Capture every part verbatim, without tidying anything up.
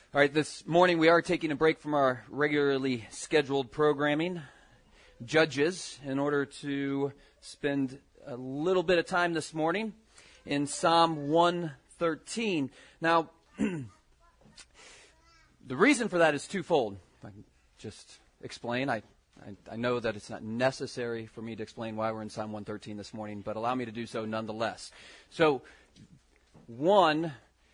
All right, this morning we are taking a break from our regularly scheduled programming, Judges, in order to spend a little bit of time this morning in Psalm one thirteen. Now, the reason for that is twofold. If I can just explain. I, I, I know that it's not necessary for me to explain why we're in Psalm one thirteen this morning, but allow me to do so nonetheless. So, one...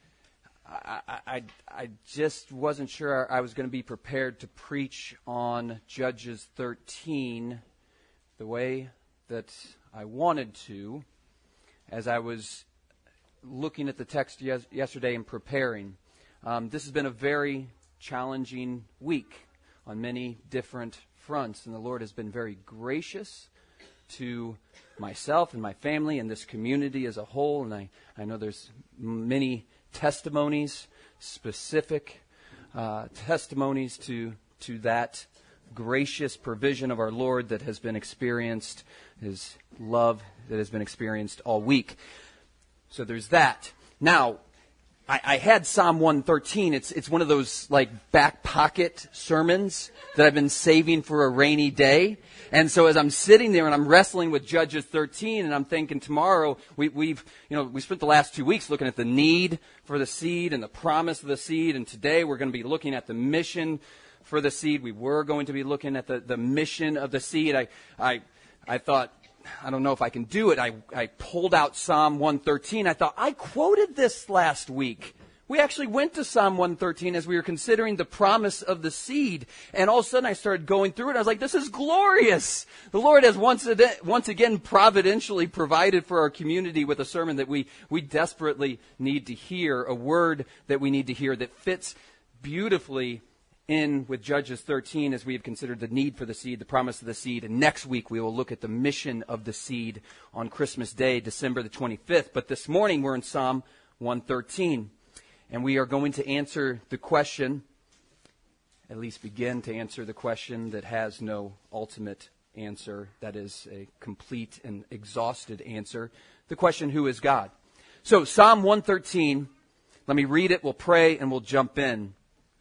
I, I, I just wasn't sure I was going to be prepared to preach on Judges thirteen the way that I wanted to as I was looking at the text yes, yesterday and preparing. Um, this has been a very challenging week on many different fronts, and the Lord has been very gracious to myself and my family and this community as a whole, and I, I know there's many testimonies, specific uh, testimonies to to that gracious provision of our Lord that has been experienced, His love that has been experienced all week. So there's that. Now, I, I had Psalm one thirteen. It's it's one of those like back pocket sermons that I've been saving for a rainy day. And so as I'm sitting there and I'm wrestling with Judges thirteen, and I'm thinking tomorrow we, we've you know we spent the last two weeks looking at the need for the seed and the promise of the seed, and today we're going to be looking at the mission for the seed. We were going to be looking at the, the mission of the seed. I I I thought, I don't know if I can do it. I, I pulled out Psalm one thirteen. I thought, I quoted this last week. We actually went to Psalm one thirteen as we were considering the promise of the seed. And all of a sudden I started going through it. I was like, this is glorious. The Lord has once, once again providentially provided for our community with a sermon that we, we desperately need to hear, a word that we need to hear that fits beautifully in with Judges thirteen as we have considered the need for the seed, the promise of the seed. And next week we will look at the mission of the seed on Christmas Day, December the twenty-fifth. But this morning we're in Psalm one thirteen. And we are going to answer the question, at least begin to answer the question that has no ultimate answer, that is a complete and exhausted answer. The question, who is God? So Psalm one thirteen, let me read it, we'll pray, and we'll jump in.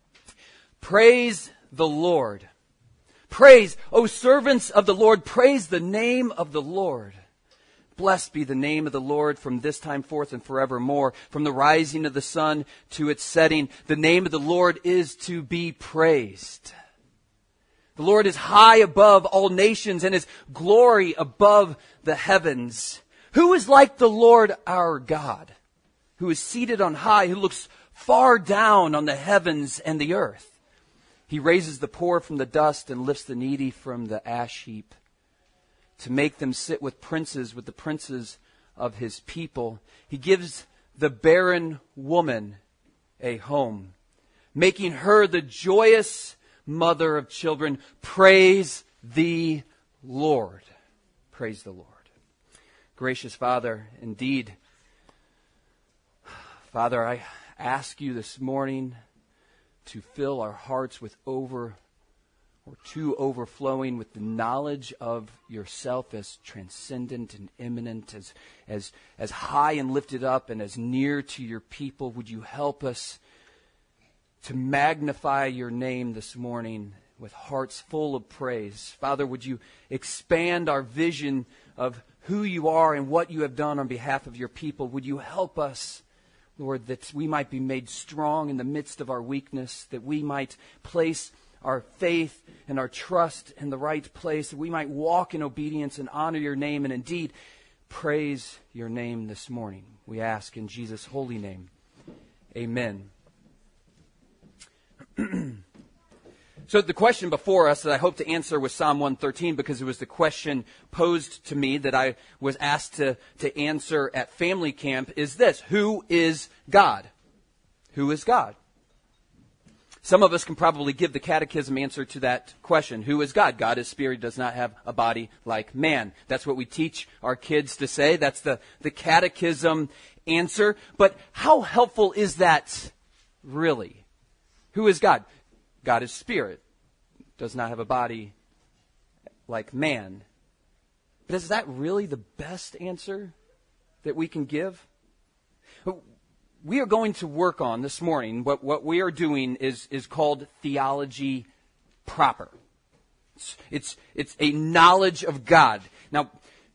Praise the Lord. Praise, O servants of the Lord, praise the name of the Lord. Blessed be the name of the Lord from this time forth and forevermore. From the rising of the sun to its setting, the name of the Lord is to be praised. The Lord is high above all nations, and His glory above the heavens. Who is like the Lord our God, who is seated on high, who looks far down on the heavens and the earth? He raises the poor from the dust and lifts the needy from the ash heap, to make them sit with princes, with the princes of His people. He gives the barren woman a home, making her the joyous mother of children. Praise the Lord. Praise the Lord. Gracious Father, indeed, Father, I ask you this morning to fill our hearts with over or to overflowing with the knowledge of yourself as transcendent and immanent, as, as, as high and lifted up and as near to your people. Would you help us to magnify your name this morning with hearts full of praise? Father, would you expand our vision of who you are and what you have done on behalf of your people? Would you help us, Lord, that we might be made strong in the midst of our weakness, that we might place our faith and our trust in the right place, that we might walk in obedience and honor your name and indeed praise your name this morning. We ask in Jesus' holy name. Amen. So the question before us that I hope to answer was Psalm one thirteen, because it was the question posed to me that I was asked to, to answer at family camp, is this: who is God? Who is God? Some of us can probably give the catechism answer to that question. Who is God? God is spirit, does not have a body like man. That's what we teach our kids to say. That's the, the catechism answer. But how helpful is that really? Who is God? God is spirit, does not have a body like man. But is that really the best answer that we can give? we are going to work on this morning, what, what we are doing is, is called theology proper. It's, it's, it's a knowledge of God. Now,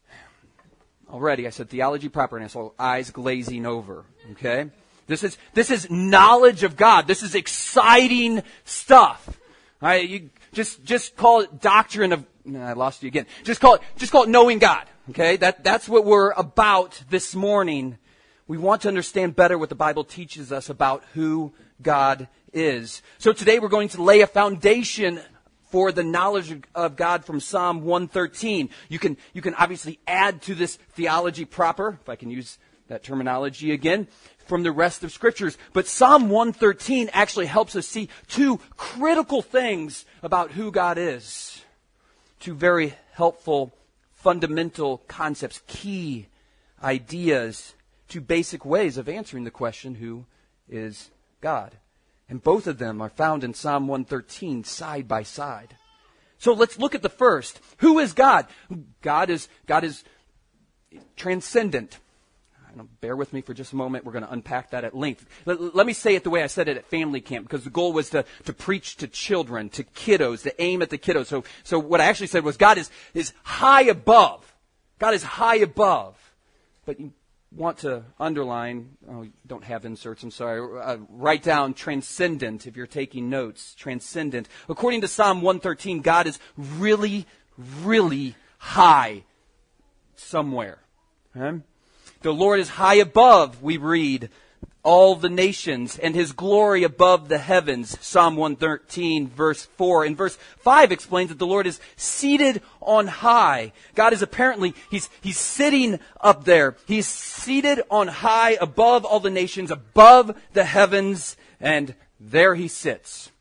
already I said theology proper, and I saw eyes glazing over, okay? This is, this is knowledge of God. This is exciting stuff. All right, you just, just call it doctrine of, no, I lost you again. Just call it, just call it knowing God, okay? That, that's what we're about this morning. We want to understand better what the Bible teaches us about who God is. So today we're going to lay a foundation for the knowledge of God from Psalm one thirteen. You can, you can obviously add to this theology proper, if I can use that terminology again, from the rest of Scriptures. But Psalm one thirteen actually helps us see two critical things about who God is. Two very helpful, fundamental concepts, key ideas, two basic ways of answering the question, who is God? And both of them are found in Psalm one thirteen side by side. So let's look at the first. Who is God? God is, God is transcendent. Bear with me for just a moment. We're going to unpack that at length. Let, let me say it the way I said it at family camp, because the goal was to, to preach to children, to kiddos, to aim at the kiddos. So, so what I actually said was God is, is high above. God is high above. But you want to underline, oh, you don't have inserts, I'm sorry, uh, write down transcendent if you're taking notes, transcendent. According to Psalm one thirteen, God is really, really high somewhere. Okay? The Lord is high above, we read, all the nations, and His glory above the heavens. Psalm one thirteen, verse four. And verse five explains that the Lord is seated on high. God is apparently, He's, he's sitting up there. He's seated on high above all the nations, above the heavens, and there He sits.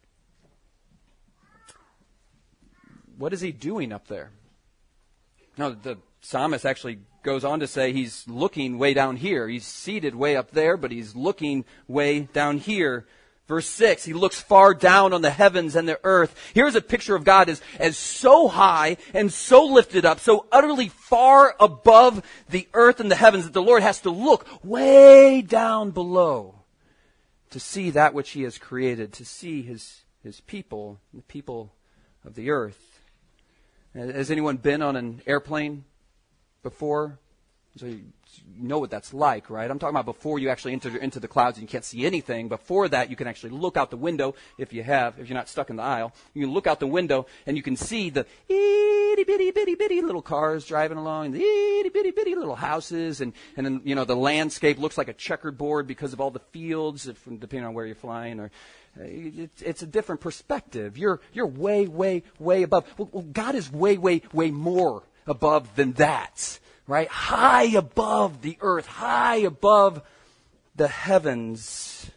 What is He doing up there? No, the psalmist actually goes on to say He's looking way down here. He's seated way up there, but He's looking way down here. Verse six, He looks far down on the heavens and the earth. Here's a picture of God as, as so high and so lifted up, so utterly far above the earth and the heavens that the Lord has to look way down below to see that which He has created, to see His, His people, the people of the earth. Has anyone been on an airplane before? So you know what that's like, right? I'm talking about before you actually enter into the clouds and you can't see anything. Before that, you can actually look out the window, if you have, if you're not stuck in the aisle. You can look out the window and you can see the itty bitty bitty bitty little cars driving along, the itty bitty bitty little houses, and and then, you know, the landscape looks like a checkerboard because of all the fields, if, depending on where you're flying, or it's, it's a different perspective. You're you're way way way above. Well, God is way way way more above than that. Right? High above the earth, high above the heavens.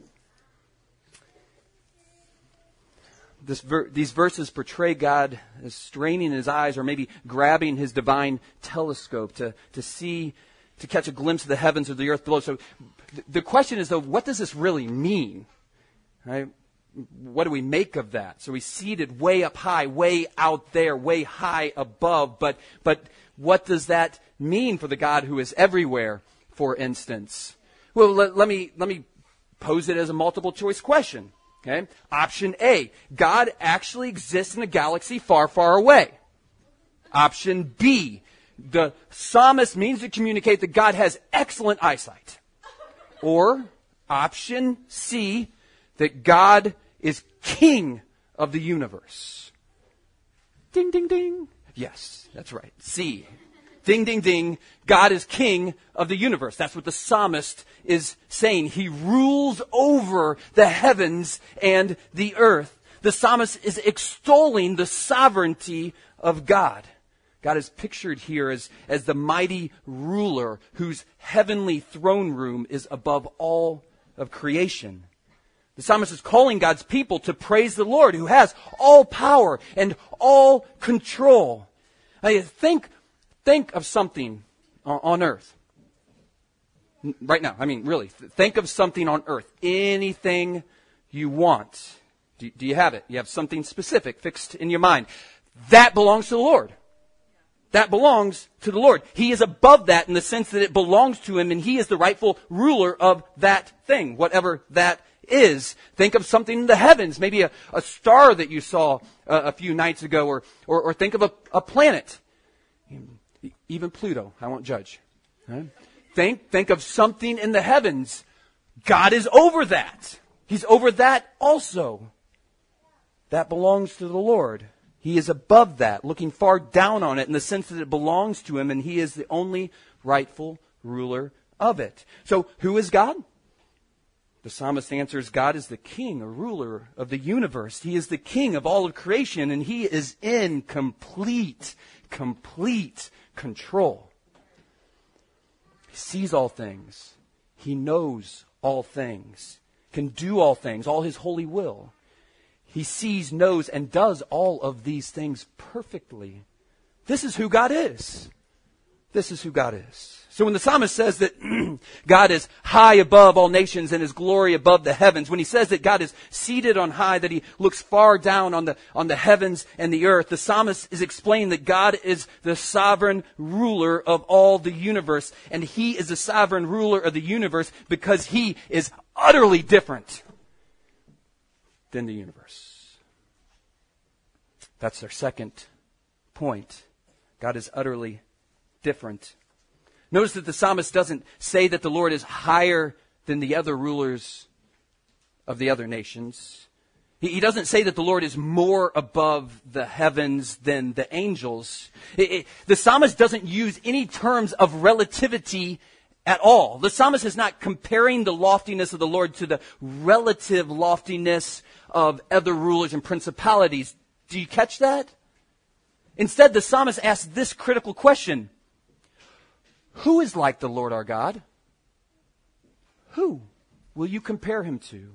This ver- these verses portray God as straining His eyes, or maybe grabbing His divine telescope to, to see, to catch a glimpse of the heavens or the earth below. So th- the question is, though, what does this really mean? Right? What do we make of that? So He's seated way up high, way out there, way high above. But but what does that mean for the God who is everywhere, for instance? Well, let, let me let me pose it as a multiple choice question. Okay? Option A, God actually exists in a galaxy far, far away. Option B, the psalmist means to communicate that God has excellent eyesight. Or option C, that God is king of the universe. Ding, ding, ding. Yes, that's right. C. Ding, ding, ding. God is king of the universe. That's what the psalmist is saying. He rules over the heavens and the earth. The psalmist is extolling the sovereignty of God. God is pictured here as, as the mighty ruler whose heavenly throne room is above all of creation. The psalmist is calling God's people to praise the Lord, who has all power and all control. I think, think of something on earth. Right now, I mean, really, think of something on earth. Anything you want. Do, do you have it? You have something specific fixed in your mind. That belongs to the Lord. That belongs to the Lord. He is above that in the sense that it belongs to him, and he is the rightful ruler of that thing, whatever that is. Think of something in the heavens, maybe a, a star that you saw uh, a few nights ago, or, or, or think of a, a planet. Even Pluto, I won't judge. Right? Think, think of something in the heavens. God is over that. He's over that also. That belongs to the Lord. He is above that, looking far down on it in the sense that it belongs to him, and he is the only rightful ruler of it. So, who is God? The psalmist answers, God is the king or ruler of the universe. He is the king of all of creation, and he is in complete, complete control. He sees all things. He knows all things, can do all things, all his holy will. He sees, knows, and does all of these things perfectly. This is who God is. This is who God is. So when the psalmist says that God is high above all nations and his glory above the heavens, when he says that God is seated on high, that he looks far down on the, on the heavens and the earth, the psalmist is explaining that God is the sovereign ruler of all the universe. And he is the sovereign ruler of the universe because he is utterly different than the universe. That's our second point. God is utterly different. Notice that the psalmist doesn't say that the Lord is higher than the other rulers of the other nations. He, he doesn't say that the Lord is more above the heavens than the angels. It, it, the psalmist doesn't use any terms of relativity at all. The psalmist is not comparing the loftiness of the Lord to the relative loftiness of other rulers and principalities. Do you catch that? Instead, the psalmist asks this critical question. Who is like the Lord our God? Who will you compare him to?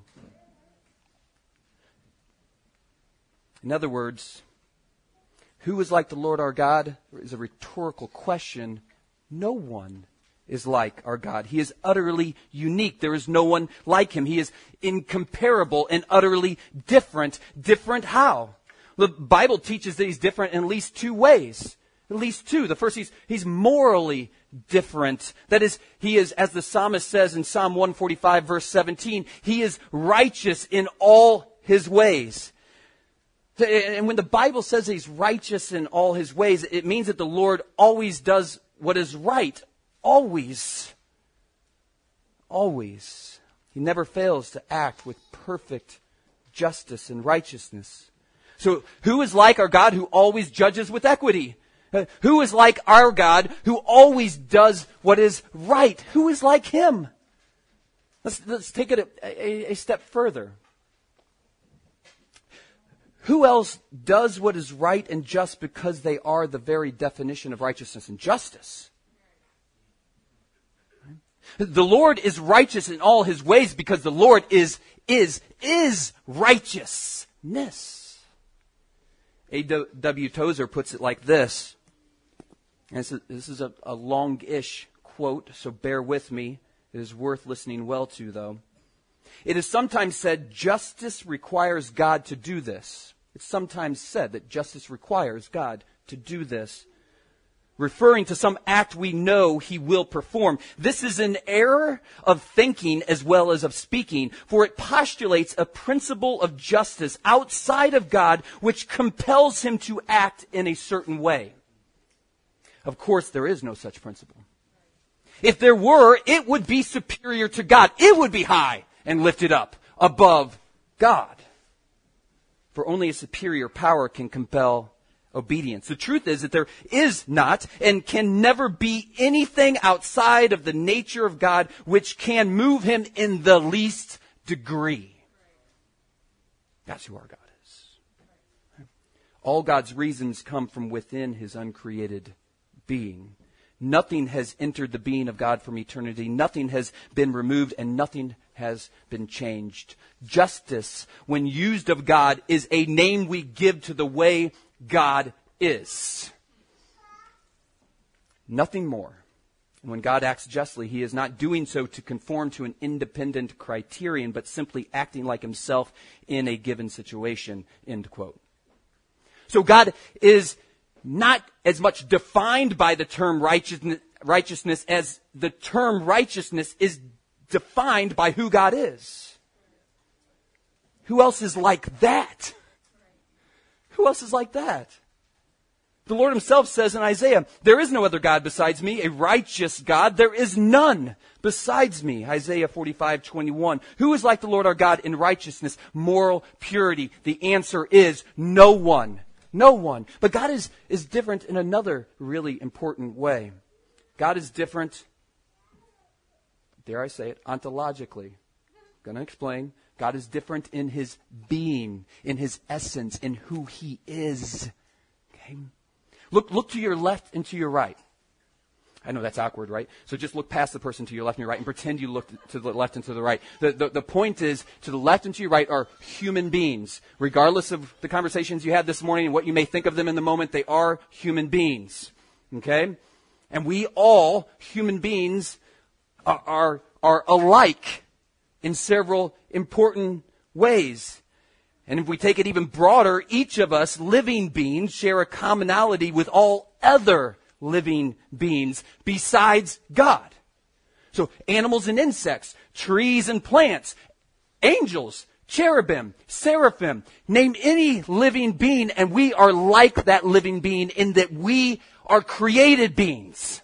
In other words, who is like the Lord our God is a rhetorical question. No one is like our God. He is utterly unique. There is no one like him. He is incomparable and utterly different. Different how? The Bible teaches that he's different in at least two ways. At least two. The first, he's, he's morally different. That is, he is, as the psalmist says in Psalm one forty-five, verse seventeen, he is righteous in all his ways. And when the Bible says he's righteous in all his ways, it means that the Lord always does what is right. Always. Always. He never fails to act with perfect justice and righteousness. So who is like our God who always judges with equity? Uh, who is like our God who always does what is right? Who is like him? Let's, let's take it a, a, a step further. Who else does what is right and just because they are the very definition of righteousness and justice? The Lord is righteous in all his ways because the Lord is, is, is righteousness. A W Tozer puts it like this. And this is, this is a, a long-ish quote, so bear with me. It is worth listening well to, though. It is sometimes said, justice requires God to do this. It's sometimes said that justice requires God to do this, referring to some act we know he will perform. This is an error of thinking as well as of speaking, for it postulates a principle of justice outside of God which compels him to act in a certain way. Of course, there is no such principle. If there were, it would be superior to God. It would be high and lifted up above God. For only a superior power can compel obedience. The truth is that there is not and can never be anything outside of the nature of God which can move him in the least degree. That's who our God is. All God's reasons come from within his uncreated being. Nothing has entered the being of God from eternity. Nothing has been removed and nothing has been changed. Justice, when used of God, is a name we give to the way God is. Nothing more. When God acts justly, he is not doing so to conform to an independent criterion, but simply acting like himself in a given situation. End quote. So God is not as much defined by the term righteousness, righteousness as the term righteousness is defined by who God is. Who else is like that? Who else is like that? The Lord himself says in Isaiah, there is no other God besides me, a righteous God. There is none besides me. Isaiah forty-five twenty-one. Who is like the Lord our God in righteousness, moral purity? The answer is no one. No one. But God is, is different in another really important way. God is different, dare I say it, ontologically. I'm going to explain. God is different in his being, in his essence, in who he is. Okay? Look, look to your left and to your right. I know that's awkward, right? So just look past the person to your left and your right and pretend you look to the left and to the right. The, the, the point is, to the left and to your right are human beings. Regardless of the conversations you had this morning and what you may think of them in the moment, they are human beings. Okay? And we all, human beings, are, are, are alike in several important ways. And if we take it even broader, each of us living beings share a commonality with all other living beings besides God. So animals and insects, trees and plants, angels, cherubim, seraphim, name any living being and we are like that living being in that we are created beings.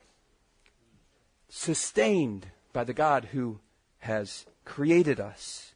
Sustained by the God who has created us.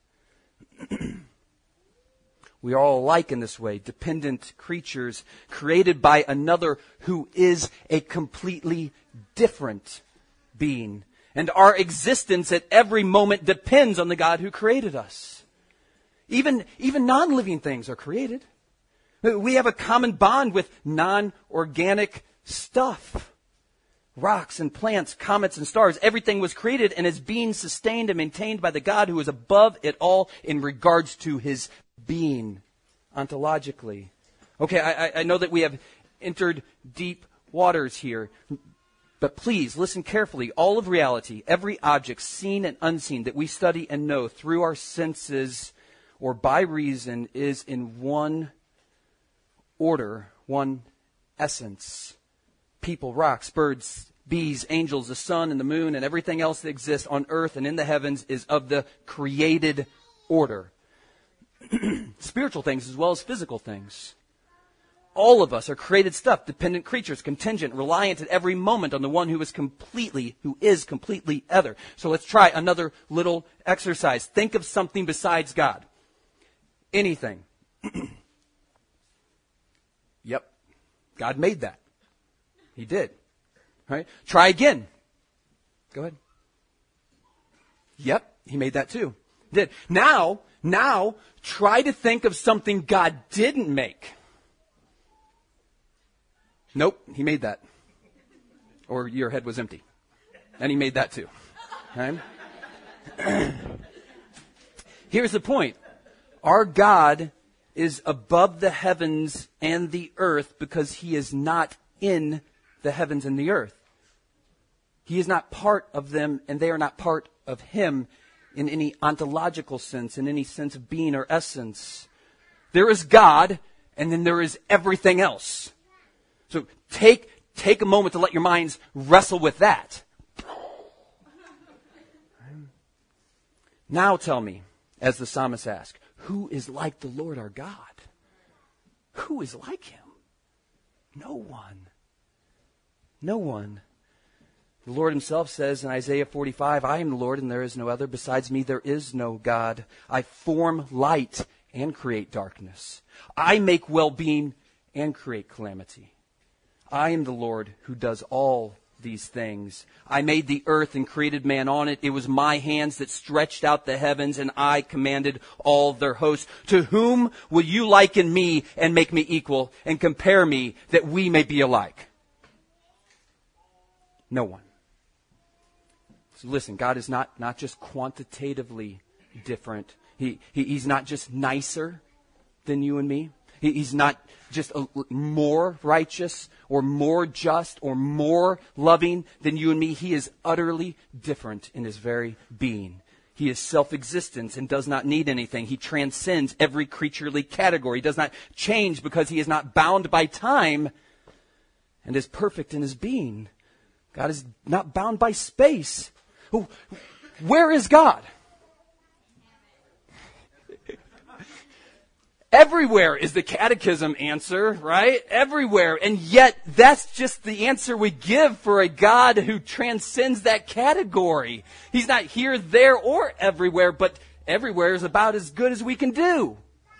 We are all alike in this way, dependent creatures created by another who is a completely different being. And our existence at every moment depends on the God who created us. Even, even non-living things are created. We have a common bond with non-organic stuff. Rocks and plants, comets and stars, everything was created and is being sustained and maintained by the God who is above it all in regards to his being ontologically. Okay, I, I know that we have entered deep waters here, but please listen carefully. All of reality, every object seen and unseen that we study and know through our senses or by reason is in one order, one essence. People, rocks, birds, bees, angels, the sun and the moon and everything else that exists on earth and in the heavens is of the created order. Spiritual things as well as physical things. All of us are created stuff, dependent creatures, contingent, reliant at every moment on the one who is completely, who is completely other. So let's try another little exercise. Think of something besides God. Anything. Yep. God made that. He did. All right. Try again. Go ahead. Yep. He made that too. Did. Now, now, try to think of something God didn't make. Nope, he made that. Or your head was empty. And he made that too. Okay? Here's the point. Our God is above the heavens and the earth because he is not in the heavens and the earth. He is not part of them and they are not part of him in any ontological sense, in any sense of being or essence. There is God, and then there is everything else. So take, take a moment to let your minds wrestle with that. Now tell me, as the psalmist asks, who is like the Lord our God? Who is like him? No one. No one. The Lord himself says in Isaiah forty-five, I am the Lord and there is no other. Besides me there is no God. I form light and create darkness. I make well-being and create calamity. I am the Lord who does all these things. I made the earth and created man on it. It was my hands that stretched out the heavens and I commanded all their hosts. To whom will you liken me and make me equal and compare me that we may be alike? No one. So listen, God is not, not just quantitatively different. He, he He's not just nicer than you and me. He, he's not just a, more righteous or more just or more loving than you and me. He is utterly different in his very being. He is self-existent and does not need anything. He transcends every creaturely category. He does not change because he is not bound by time, and is perfect in his being. God is not bound by space. Where is God? Everywhere is the catechism answer, right? Everywhere. And yet, that's just the answer we give for a God who transcends that category. He's not here, there, or everywhere, but everywhere is about as good as we can do.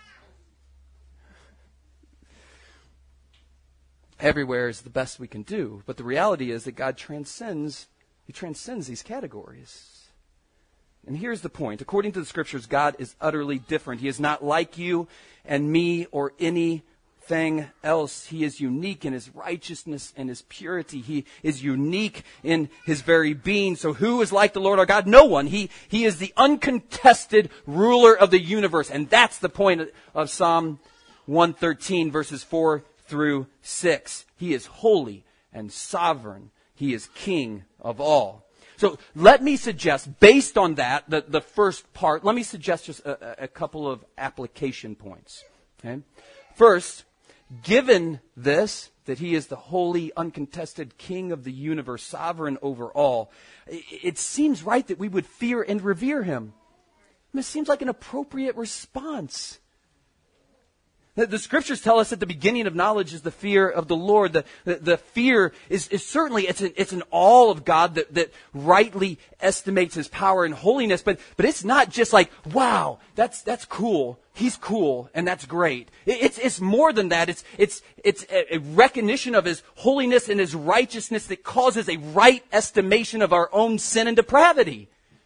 Everywhere is the best we can do. But the reality is that God transcends, He transcends these categories. And here's the point. According to the Scriptures, God is utterly different. He is not like you and me or anything else. He is unique in His righteousness and His purity. He is unique in His very being. So who is like the Lord our God? No one. He, he is the uncontested ruler of the universe. And that's the point of Psalm one thirteen, verses four through six. He is holy and sovereign. He is King of all. So let me suggest, based on that, the, the first part, let me suggest just a, a couple of application points. Okay? First, given this, that He is the holy, uncontested King of the universe, sovereign over all, it, it seems right that we would fear and revere Him. I mean, it seems like an appropriate response. The, the Scriptures tell us that the beginning of knowledge is the fear of the Lord. The, the, the fear is, is certainly, it's an, it's an awe of God that, that rightly estimates His power and holiness. But, but it's not just like, wow, that's, that's cool. He's cool, and that's great. It, it's, it's more than that. It's, it's, it's a, a recognition of His holiness and His righteousness that causes a right estimation of our own sin and depravity.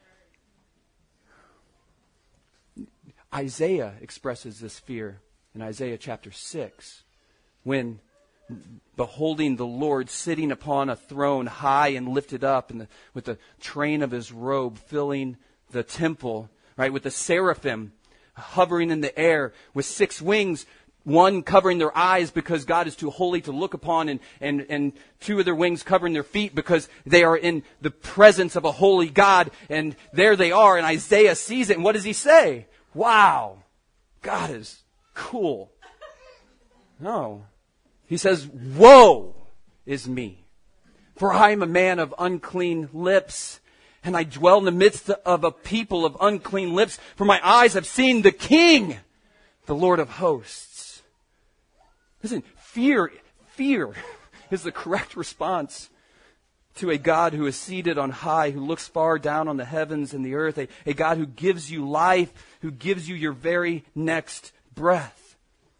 Isaiah expresses this fear in Isaiah chapter six, when beholding the Lord sitting upon a throne high and lifted up, and the, with the train of His robe filling the temple, right, with the seraphim hovering in the air with six wings, one covering their eyes because God is too holy to look upon, and, and, and two of their wings covering their feet because they are in the presence of a holy God. And there they are, and Isaiah sees it, and what does he say? Wow, God is cool. No. He says, woe is me, for I am a man of unclean lips, and I dwell in the midst of a people of unclean lips, for my eyes have seen the King, the Lord of hosts. Listen, fear, fear is the correct response to a God who is seated on high, who looks far down on the heavens and the earth, a, a God who gives you life, who gives you your very next breath.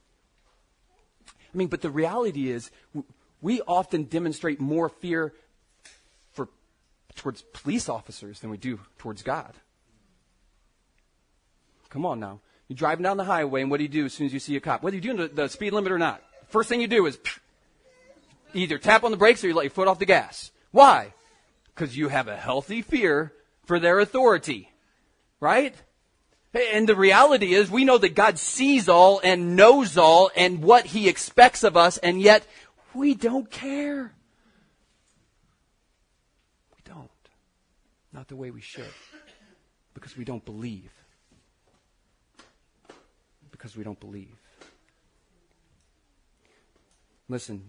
I mean, but the reality is, we often demonstrate more fear for towards police officers than we do towards God. Come on now. You're driving down the highway, and what do you do as soon as you see a cop? Whether you're doing the, the speed limit or not, first thing you do is either tap on the brakes or you let your foot off the gas. Why? Because you have a healthy fear for their authority, right? And the reality is, we know that God sees all and knows all and what He expects of us, and yet we don't care. We don't. Not the way we should. Because we don't believe. Because we don't believe. Listen,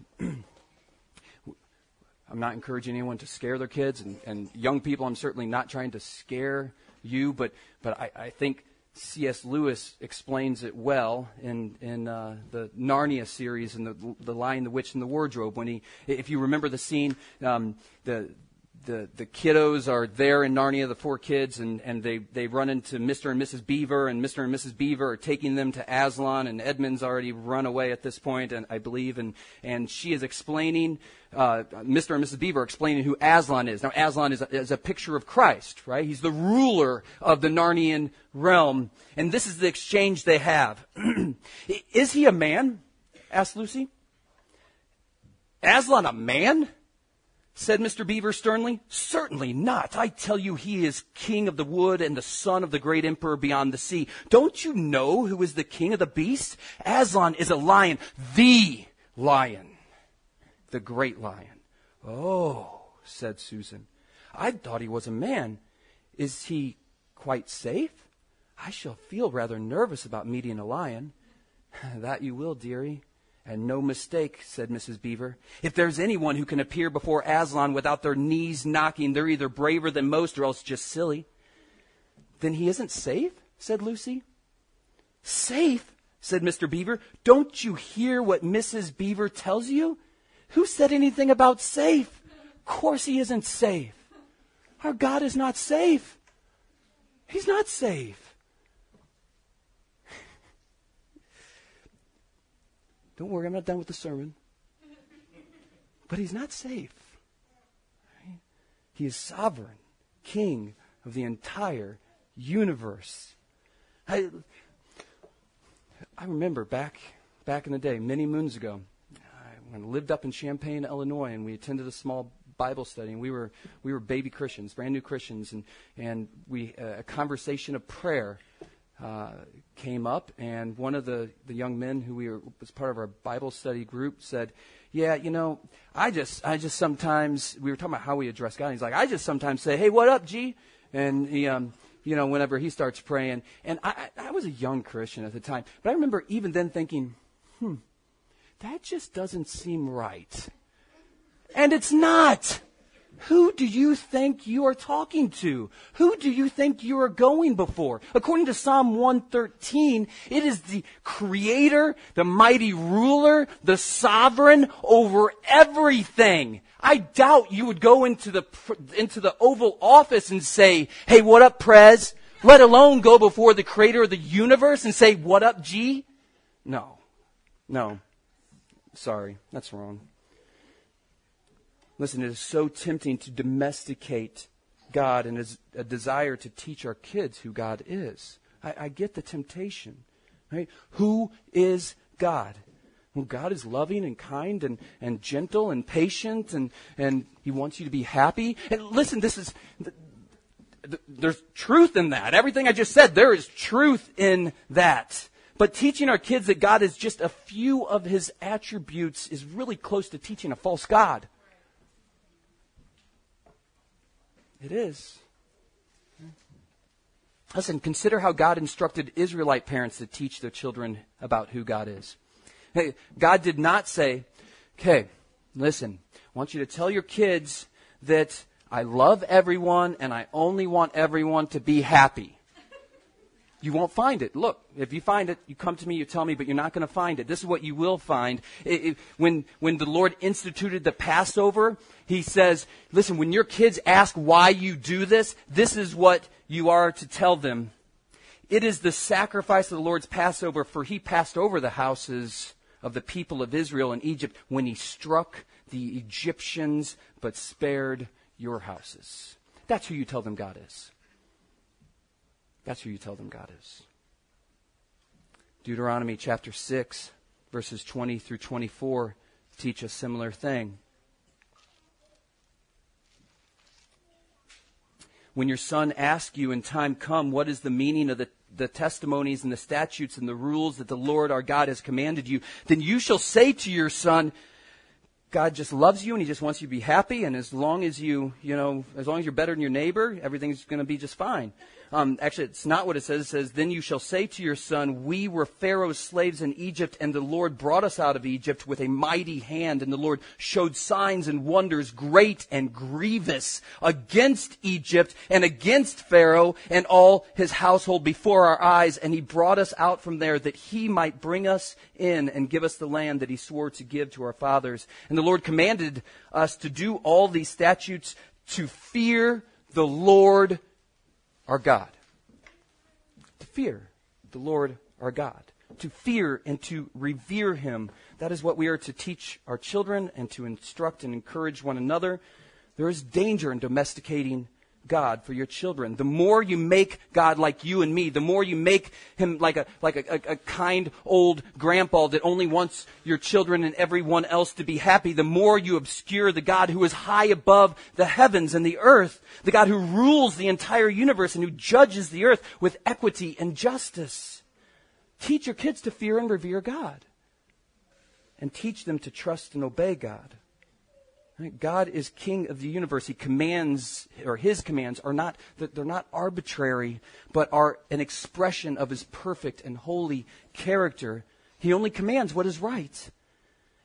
I'm not encouraging anyone to scare their kids, and, and young people, I'm certainly not trying to scare you, but, but I, I think C S Lewis explains it well in in uh, the Narnia series and the the Lion, the Witch, and the Wardrobe. When he, if you remember the scene, um, the the the kiddos are there in Narnia, the four kids, and, and they, they run into Mister and Missus Beaver, and Mister and Missus Beaver are taking them to Aslan, and Edmund's already run away at this point, and I believe, and and she is explaining, uh, Mister and Missus Beaver are explaining who Aslan is. Now, Aslan is a, is a picture of Christ, right? He's the ruler of the Narnian realm, and this is the exchange they have. Is he a man? Asked Lucy. Aslan a man? Said Mister Beaver sternly. Certainly not. I tell you, he is king of the wood and the son of the great emperor beyond the sea. Don't you know who is the king of the beasts? Aslan is a lion, the lion, the great lion. Oh, said Susan, I thought he was a man. Is he quite safe? I shall feel rather nervous about meeting a lion. That you will, dearie. And no mistake, said Missus Beaver. If there's anyone who can appear before Aslan without their knees knocking, they're either braver than most or else just silly. Then he isn't safe, said Lucy. Safe, said Mister Beaver. Don't you hear what Missus Beaver tells you? Who said anything about safe? Of course he isn't safe. Our God is not safe. He's not safe. Don't worry, I'm not done with the sermon. But he's not safe. Right? He is sovereign, king of the entire universe. I, I remember back back in the day, many moons ago, I, when I lived up in Champaign, Illinois, and we attended a small Bible study, and we were we were baby Christians, brand new Christians, and and we uh, a conversation of prayer Uh, came up, and one of the, the young men who we were, was part of our Bible study group said, yeah, you know, I just I just sometimes, we were talking about how we address God, and he's like, I just sometimes say, hey, what up, G? And he, um, you know, whenever he starts praying, and I, I was a young Christian at the time, but I remember even then thinking, hmm, that just doesn't seem right. And it's not. Who do you think you are talking to? Who do you think you are going before? According to Psalm one thirteen, it is the creator, the mighty ruler, the sovereign over everything. I doubt you would go into the into the Oval Office and say, hey, what up, Prez? Let alone go before the creator of the universe and say, what up, G? No. No. Sorry, that's wrong. Listen, it is so tempting to domesticate God and a desire to teach our kids who God is. I, I get the temptation, right? Who is God? Well, God is loving and kind and, and gentle and patient, and, and He wants you to be happy. And listen, this is, th- th- there's truth in that. Everything I just said, there is truth in that. But teaching our kids that God is just a few of His attributes is really close to teaching a false God. It is. Listen, consider how God instructed Israelite parents to teach their children about who God is. Hey, God did not say, okay, listen, I want you to tell your kids that I love everyone and I only want everyone to be happy. You won't find it. Look, if you find it, you come to me, you tell me, but you're not going to find it. This is what you will find. It, it, when, when the Lord instituted the Passover, He says, listen, when your kids ask why you do this, this is what you are to tell them. It is the sacrifice of the Lord's Passover, for He passed over the houses of the people of Israel in Egypt when He struck the Egyptians, but spared your houses. That's who you tell them God is. That's who you tell them God is. Deuteronomy chapter six, verses twenty through twenty-four teach a similar thing. When your son asks you in time come, what is the meaning of the, the testimonies and the statutes and the rules that the Lord our God has commanded you, then you shall say to your son, God just loves you and He just wants you to be happy, and as long as you, you know, as long as you're better than your neighbor, everything's going to be just fine. Um, actually, it's not what it says. It says, then you shall say to your son, we were Pharaoh's slaves in Egypt, and the Lord brought us out of Egypt with a mighty hand, and the Lord showed signs and wonders great and grievous against Egypt and against Pharaoh and all his household before our eyes, and He brought us out from there that He might bring us in and give us the land that He swore to give to our fathers. And the Lord commanded us to do all these statutes, to fear the Lord our God. To fear the Lord our God. To fear and to revere Him. That is what we are to teach our children and to instruct and encourage one another. There is danger in domesticating God for your children. The more you make God like you and me, the more you make Him like a like a, a, a kind old grandpa that only wants your children and everyone else to be happy, the more you obscure the God who is high above the heavens and the earth, the God who rules the entire universe and who judges the earth with equity and justice. Teach your kids to fear and revere God, and teach them to trust and obey God. God is king of the universe. He commands, or His commands are not, they're not arbitrary, but are an expression of His perfect and holy character. He only commands what is right.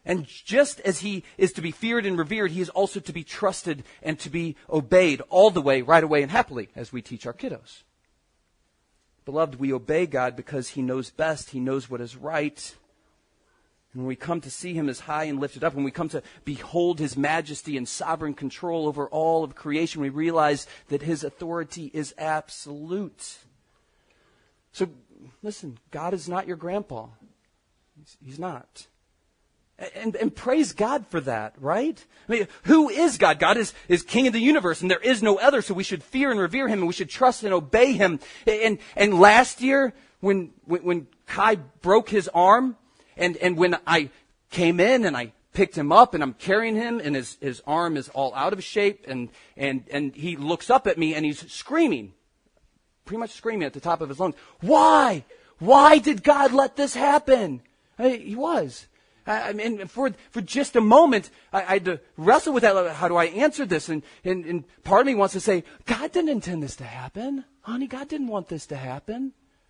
And just as he is to be feared and revered, he is also to be trusted and to be obeyed all the way, right away, and happily, as we teach our kiddos. Beloved, we obey God because he knows best. He knows what is right. And when we come to see him as high and lifted up, when we come to behold his majesty and sovereign control over all of creation, we realize that his authority is absolute. So, listen, God is not your grandpa. He's, he's not. And, and praise God for that, right? I mean, who is God? God is, is King of the universe, and there is no other, so we should fear and revere him, and we should trust and obey him. And, and last year, when, when, when Kai broke his arm, and, and when I came in and I picked him up and I'm carrying him, and his, his arm is all out of shape, and, and, and he looks up at me and he's screaming, pretty much screaming at the top of his lungs, why? Why did God let this happen? I mean, he was. I mean, for for just a moment, I, I had to wrestle with that. How do I answer this? And, and, and part of me wants to say, God didn't intend this to happen. Honey, God didn't want this to happen.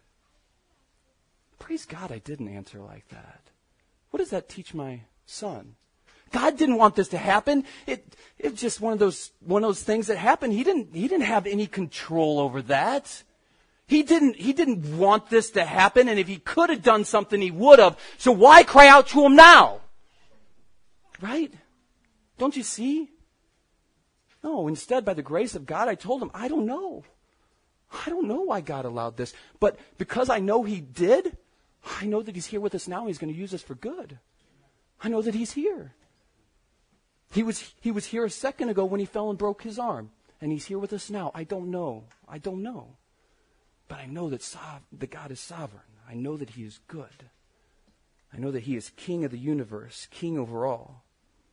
Praise God I didn't answer like that. What does that teach my son? God didn't want this to happen. It it's just one of those one of those things that happened. He didn't he didn't have any control over that. He didn't, he didn't want this to happen, and if he could have done something, he would have. So why cry out to him now? Right? Don't you see? No, instead, by the grace of God, I told him, I don't know. I don't know why God allowed this. But because I know he did, I know that he's here with us now, and he's going to use us for good. I know that he's here. He was, he was here a second ago when he fell and broke his arm, and he's here with us now. I don't know. I don't know. But I know that, sov- that God is sovereign. I know that he is good. I know that he is King of the universe, King over all.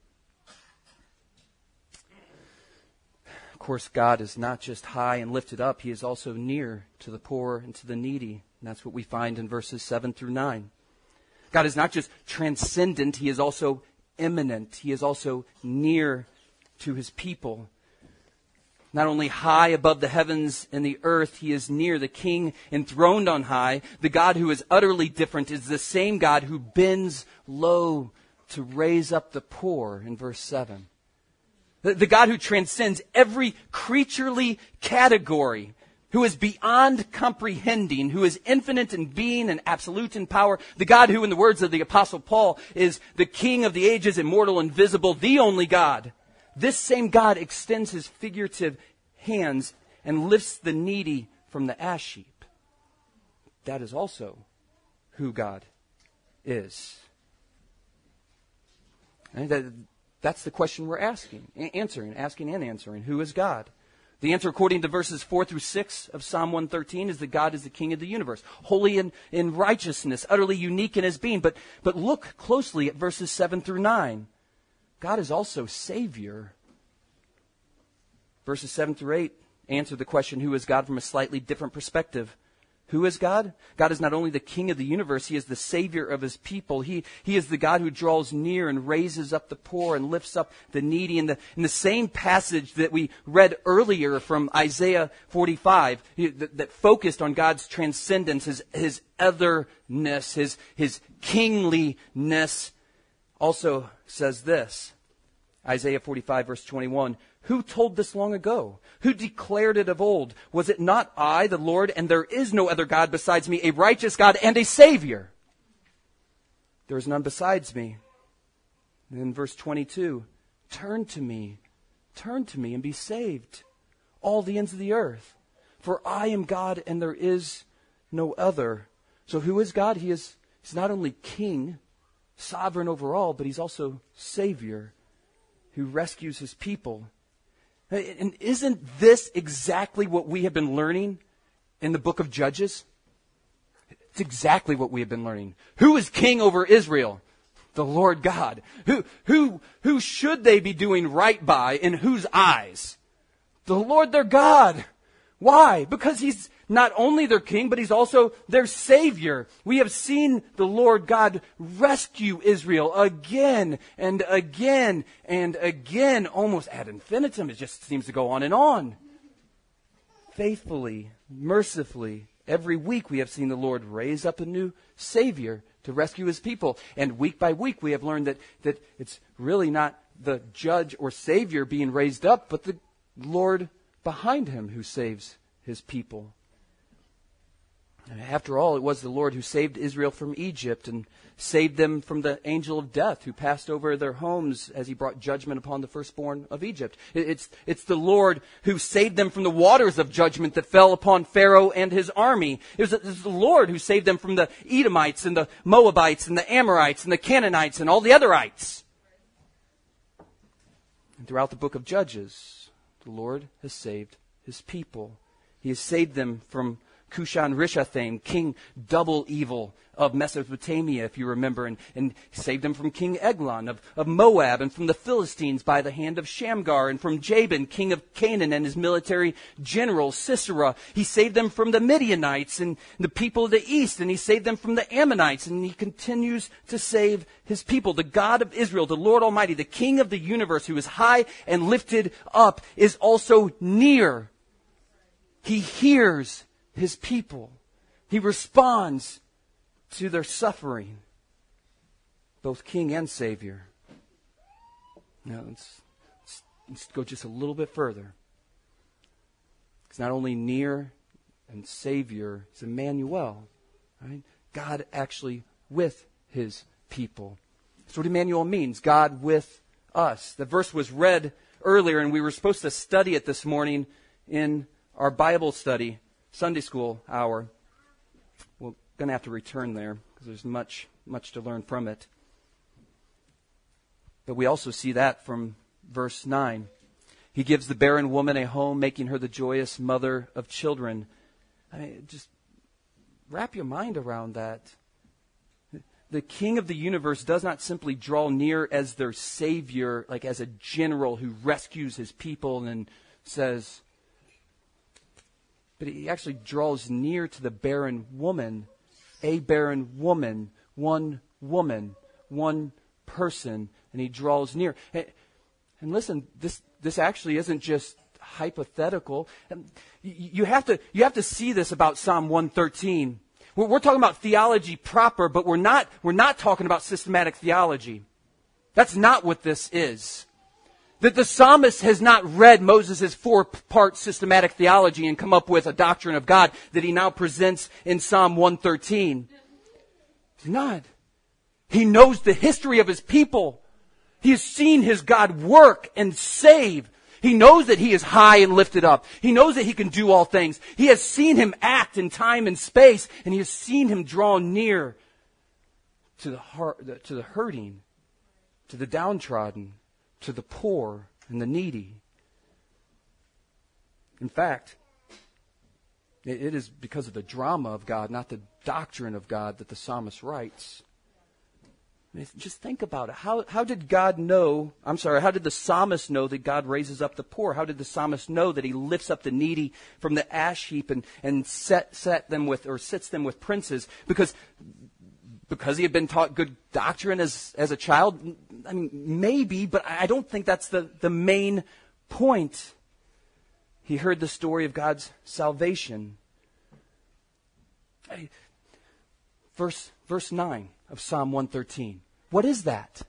Of course, God is not just high and lifted up. He is also near to the poor and to the needy. And that's what we find in verses seven through nine. God is not just transcendent. He is also immanent. He is also near to his people. Not only high above the heavens and the earth, he is near, the King enthroned on high. The God who is utterly different is the same God who bends low to raise up the poor in verse seven. The, the God who transcends every creaturely category, who is beyond comprehending, who is infinite in being and absolute in power. The God who, in the words of the Apostle Paul, is the King of the ages, immortal, invisible, the only God. This same God extends his figurative hands and lifts the needy from the ash heap. That is also who God is. And that, that's the question we're asking, answering, asking and answering. Who is God? The answer, according to verses four through six of Psalm one thirteen, is that God is the King of the universe, holy in, in righteousness, utterly unique in his being. But, but look closely at verses seven through nine. God is also Savior. Verses seven through eight answer the question, who is God, from a slightly different perspective. Who is God? God is not only the King of the universe, he is the Savior of his people. He, he is the God who draws near and raises up the poor and lifts up the needy. In the, in the same passage that we read earlier from Isaiah forty-five, that, that focused on God's transcendence, his, his otherness, his, his kingliness, also says this. Isaiah forty-five, verse twenty-one. Who told this long ago? Who declared it of old? Was it not I, the Lord, and there is no other God besides me, a righteous God and a Savior? There is none besides me. And in verse twenty-two, turn to me, turn to me and be saved, all the ends of the earth. For I am God and there is no other. So who is God? He is he's not only King, sovereign over all, but he's also Savior who rescues his people. And isn't this exactly what we have been learning in the book of Judges? It's exactly what we have been learning. Who is king over Israel? The Lord God. Who, who, who should they be doing right by in whose eyes? The Lord their God. Why? Because he's not only their king, but he's also their Savior. We have seen the Lord God rescue Israel again and again and again, almost ad infinitum. It just seems to go on and on. Faithfully, mercifully, every week we have seen the Lord raise up a new Savior to to rescue his people. And week by week we have learned that, that it's really not the judge or savior being raised up, but the Lord behind him who saves his people. And after all, it was the Lord who saved Israel from Egypt and saved them from the angel of death who passed over their homes as he brought judgment upon the firstborn of Egypt. It's, it's the Lord who saved them from the waters of judgment that fell upon Pharaoh and his army. It was, it was the Lord who saved them from the Edomites and the Moabites and the Amorites and the Canaanites and all the otherites. And throughout the book of Judges, the Lord has saved his people. He has saved them from Cushan Rishathaim, king double evil of Mesopotamia, if you remember, and, and saved them from King Eglon of, of Moab, and from the Philistines by the hand of Shamgar, and from Jabin, king of Canaan, and his military general, Sisera. He saved them from the Midianites and the people of the east, and he saved them from the Ammonites, and he continues to save his people. The God of Israel, the Lord Almighty, the King of the universe, who is high and lifted up, is also near. He hears his people. He responds to their suffering, both King and Savior. Now, let's, let's, let's go just a little bit further. It's not only near and Savior, it's Emmanuel, right? God actually with his people. That's what Emmanuel means, God with us. The verse was read earlier, and we were supposed to study it this morning in our Bible study Sunday school hour. We're going to have to return there because there's much, much to learn from it. But we also see that from verse nine. He gives the barren woman a home, making her the joyous mother of children. I mean, just wrap your mind around that. The King of the universe does not simply draw near as their Savior, like as a general who rescues his people and says, but he actually draws near to the barren woman, a barren woman, one woman, one person, and he draws near. And, and listen, this this actually isn't just hypothetical. You have to you have to see this about Psalm one thirteen. We're, we're talking about theology proper, but we're not we're not talking about systematic theology. That's not what this is. That the psalmist has not read Moses' four-part systematic theology and come up with a doctrine of God that he now presents in Psalm one thirteen. He's not. He knows the history of his people. He has seen his God work and save. He knows that he is high and lifted up. He knows that he can do all things. He has seen him act in time and space, and he has seen him draw near to the heart, to the hurting, to the downtrodden, to the poor and the needy. In fact, it is because of the drama of God, not the doctrine of God, that the psalmist writes. I mean, just think about it. How, how did God know, I'm sorry, how did the psalmist know that God raises up the poor? How did the psalmist know that he lifts up the needy from the ash heap and, and set, set them with, or sits them with princes? Because Because he had been taught good doctrine as, as a child? I mean, maybe, but I don't think that's the, the main point. He heard the story of God's salvation. Verse, verse nine of Psalm one thirteen. What is that?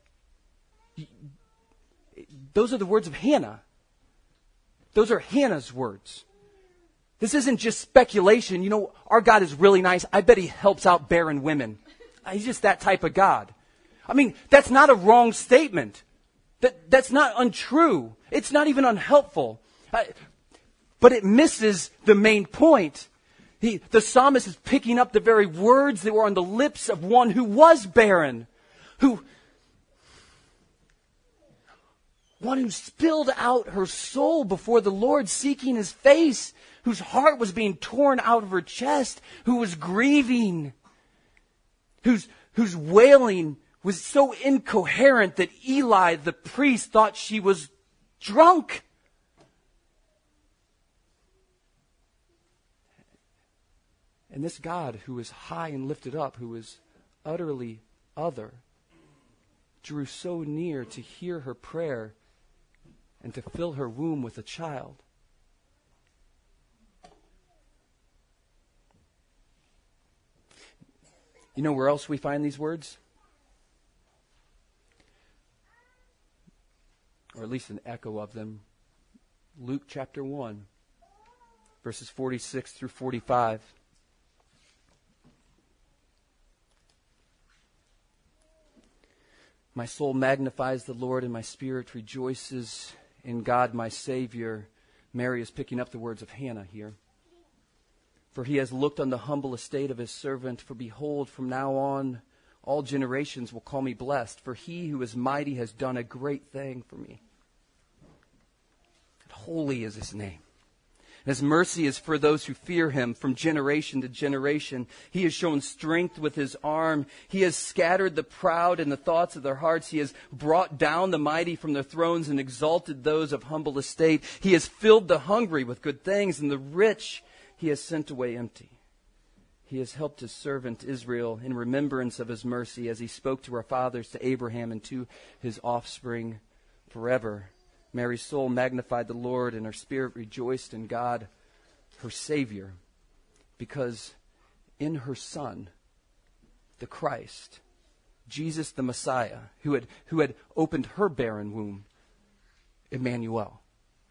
Those are the words of Hannah. Those are Hannah's words. This isn't just speculation. You know, our God is really nice. I bet he helps out barren women. He's just that type of God. I mean, that's not a wrong statement. That, that's not untrue. It's not even unhelpful. Uh, but it misses the main point. He, the psalmist is picking up the very words that were on the lips of one who was barren. Who, one who spilled out her soul before the Lord, seeking his face. Whose heart was being torn out of her chest. Who was grieving. Whose, whose wailing was so incoherent that Eli, the priest, thought she was drunk. And this God, who is high and lifted up, who is utterly other, drew so near to hear her prayer and to fill her womb with a child. You know where else we find these words? Or at least an echo of them. Luke chapter one, verses forty-six through forty-five. My soul magnifies the Lord, and my spirit rejoices in God my Savior. Mary is picking up the words of Hannah here. For he has looked on the humble estate of his servant. For behold, from now on all generations will call me blessed. For he who is mighty has done a great thing for me. Holy is his name. His mercy is for those who fear him from generation to generation. He has shown strength with his arm. He has scattered the proud in the thoughts of their hearts. He has brought down the mighty from their thrones and exalted those of humble estate. He has filled the hungry with good things, and the rich he has sent away empty. He has helped his servant Israel in remembrance of his mercy, as he spoke to our fathers, to Abraham, and to his offspring forever. Mary's soul magnified the Lord, and her spirit rejoiced in God, her Savior, because in her Son, the Christ, Jesus the Messiah, who had, who had opened her barren womb, Emmanuel.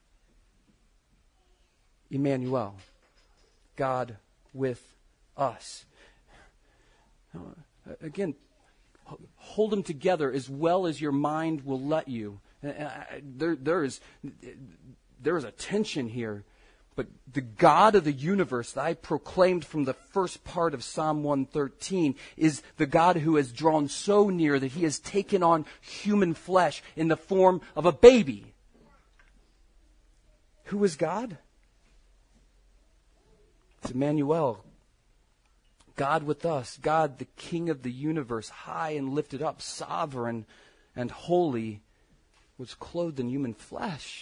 Emmanuel, God with us. Now, again, hold them together as well as your mind will let you. There, there is, there is a tension here. But the God of the universe that I proclaimed from the first part of Psalm one thirteen is the God who has drawn so near that he has taken on human flesh in the form of a baby. Who is God? It's Emmanuel. God with us. God, the King of the universe, high and lifted up, sovereign and holy, was clothed in human flesh.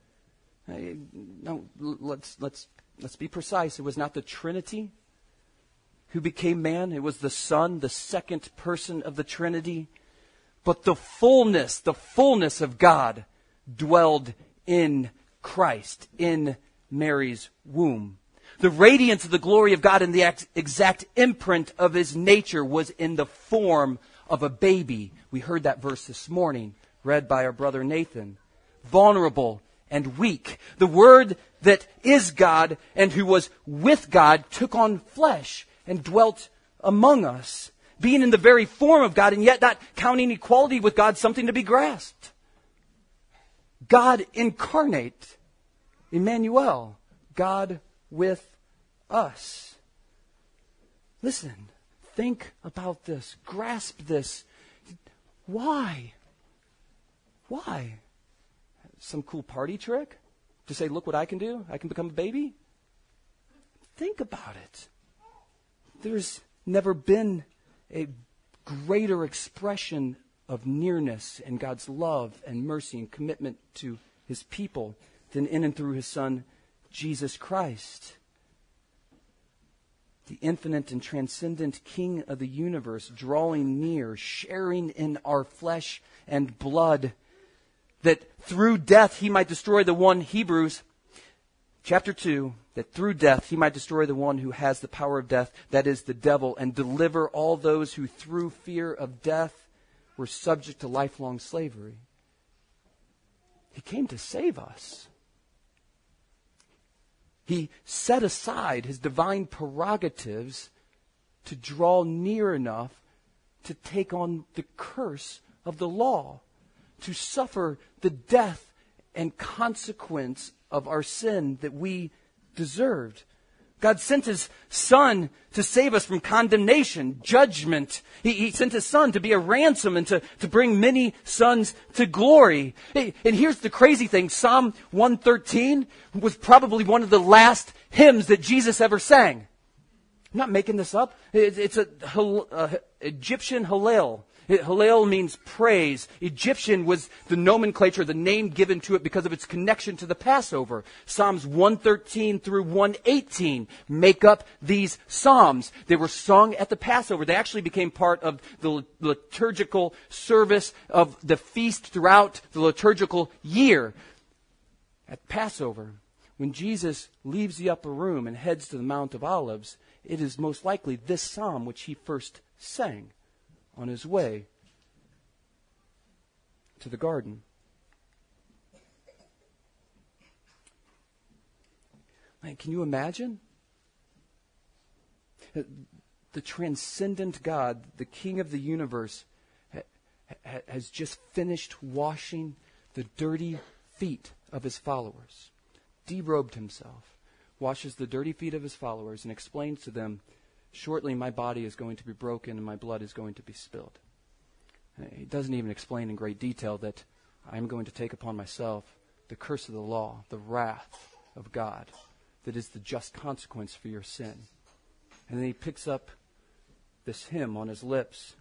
No, let's let's let's be precise. It was not the Trinity who became man. It was the Son, the second person of the Trinity. But the fullness, the fullness of God dwelled in Christ, in Mary's womb. The radiance of the glory of God and the exact imprint of his nature was in the form of a baby. We heard that verse this morning, read by our brother Nathan. Vulnerable and weak. The Word that is God and who was with God took on flesh and dwelt among us, being in the very form of God and yet not counting equality with God something to be grasped. God incarnate, Emmanuel, God with us. Listen, think about this, grasp this. Why? Why? Some cool party trick? To say, look what I can do? I can become a baby? Think about it. There's never been a greater expression of nearness and God's love and mercy and commitment to his people than in and through his Son, Jesus Christ. The infinite and transcendent King of the universe, drawing near, sharing in our flesh and blood, that through death he might destroy the one, Hebrews chapter two, that through death he might destroy the one who has the power of death, that is the devil, and deliver all those who through fear of death were subject to lifelong slavery. He came to save us. He set aside his divine prerogatives to draw near enough to take on the curse of the law, to suffer the death and consequence of our sin that we deserved. God sent his Son to save us from condemnation, judgment. He, he sent his Son to be a ransom and to, to bring many sons to glory. And here's the crazy thing. Psalm one thirteen was probably one of the last hymns that Jesus ever sang. I'm not making this up. It, it's a, a Egyptian Hallel. Hallel means praise. Egyptian was the nomenclature, the name given to it because of its connection to the Passover. Psalms one thirteen through one eighteen make up these psalms. They were sung at the Passover. They actually became part of the liturgical service of the feast throughout the liturgical year. At Passover, when Jesus leaves the upper room and heads to the Mount of Olives, it is most likely this psalm which he first sang on his way to the garden. Man, can you imagine? The transcendent God, the King of the universe, ha- ha- has just finished washing the dirty feet of his followers, derobed himself, washes the dirty feet of his followers, and explains to them, shortly my body is going to be broken and my blood is going to be spilled. He doesn't even explain in great detail that I'm going to take upon myself the curse of the law, the wrath of God, that is the just consequence for your sin. And then he picks up this hymn on his lips.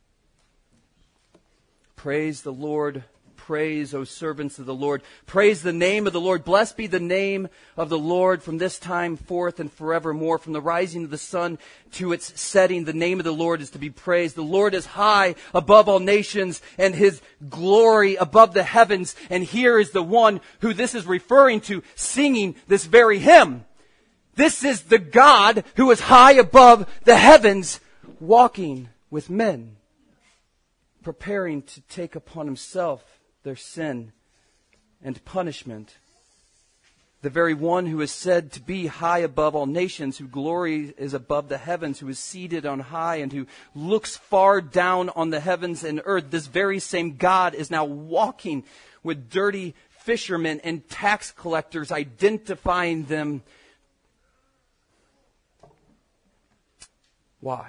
Praise the Lord. Praise, O servants of the Lord. Praise the name of the Lord. Blessed be the name of the Lord from this time forth and forevermore. From the rising of the sun to its setting, the name of the Lord is to be praised. The Lord is high above all nations, and his glory above the heavens. And here is the one who this is referring to, singing this very hymn. This is the God who is high above the heavens, walking with men, preparing to take upon himself their sin and punishment. The very one who is said to be high above all nations, whose glory is above the heavens, who is seated on high and who looks far down on the heavens and earth. This very same God is now walking with dirty fishermen and tax collectors, identifying them. Why?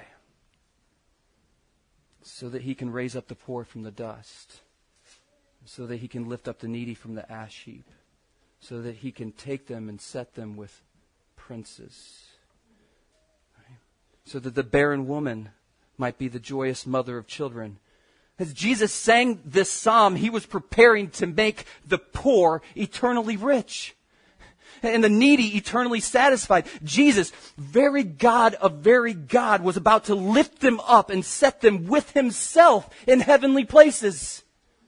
So that he can raise up the poor from the dust. So that he can lift up the needy from the ash heap. So that he can take them and set them with princes. Right? So that the barren woman might be the joyous mother of children. As Jesus sang this psalm, he was preparing to make the poor eternally rich. And the needy eternally satisfied. Jesus, very God of very God, was about to lift them up and set them with himself in heavenly places.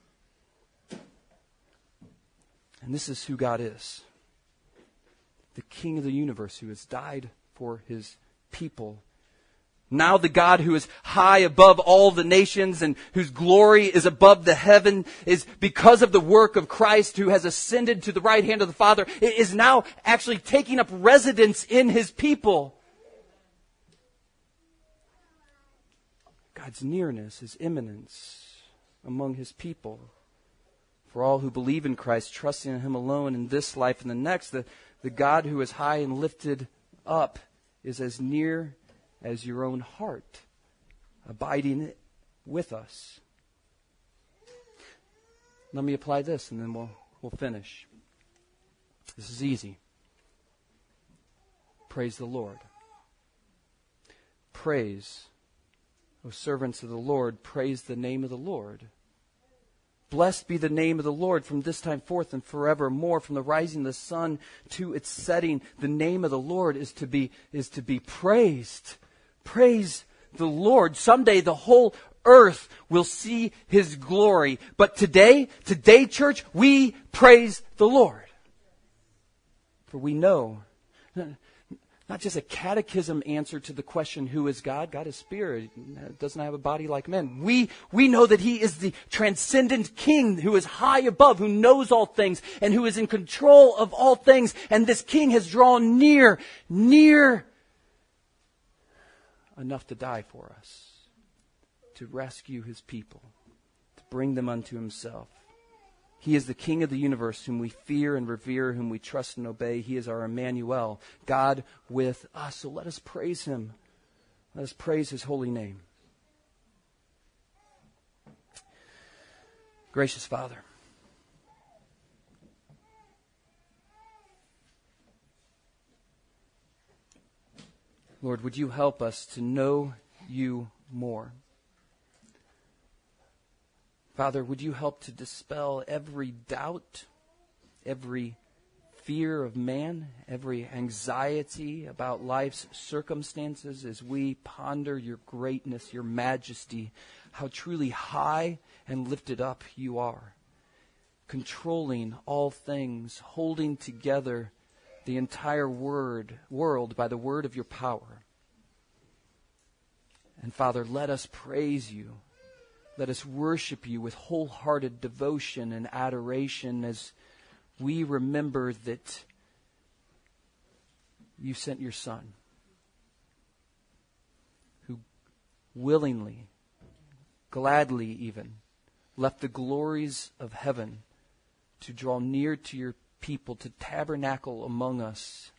And this is who God is. The King of the universe who has died for his people. Now the God who is high above all the nations and whose glory is above the heaven is, because of the work of Christ who has ascended to the right hand of the Father, is now actually taking up residence in his people. God's nearness, his immanence among his people. For all who believe in Christ, trusting in him alone in this life and the next, the, the God who is high and lifted up is as near as your own heart, abiding with us. Let me apply this and then we'll we'll finish. This is easy. Praise the Lord. Praise, O servants of the Lord, praise the name of the Lord. Blessed be the name of the Lord from this time forth and forevermore. From the rising of the sun to its setting, the name of the Lord is to be is to be praised. Praise the Lord. Someday the whole earth will see his glory. But today, today, church, we praise the Lord. For we know, not just a catechism answer to the question, who is God? God is spirit. It doesn't have a body like men. We, we know that he is the transcendent King who is high above, who knows all things, and who is in control of all things. And this King has drawn near, near enough to die for us, to rescue his people, to bring them unto himself. He is the King of the universe, whom we fear and revere, whom we trust and obey. He is our Emmanuel, God with us. So let us praise him. Let us praise his holy name. Gracious Father, Lord, would you help us to know you more? Father, would you help to dispel every doubt, every fear of man, every anxiety about life's circumstances as we ponder your greatness, your majesty, how truly high and lifted up you are, controlling all things, holding together the entire word, world by the word of your power. And Father, let us praise you. Let us worship you with wholehearted devotion and adoration as we remember that you sent your Son, who willingly, gladly even, left the glories of heaven to draw near to your people, to tabernacle among us,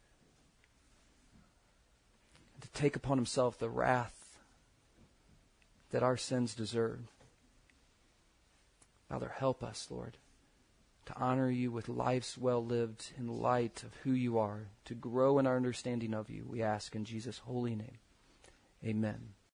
to take upon himself the wrath that our sins deserve. Father, help us, Lord, to honor you with lives well lived in light of who you are, to grow in our understanding of you, we ask in Jesus' holy name. Amen.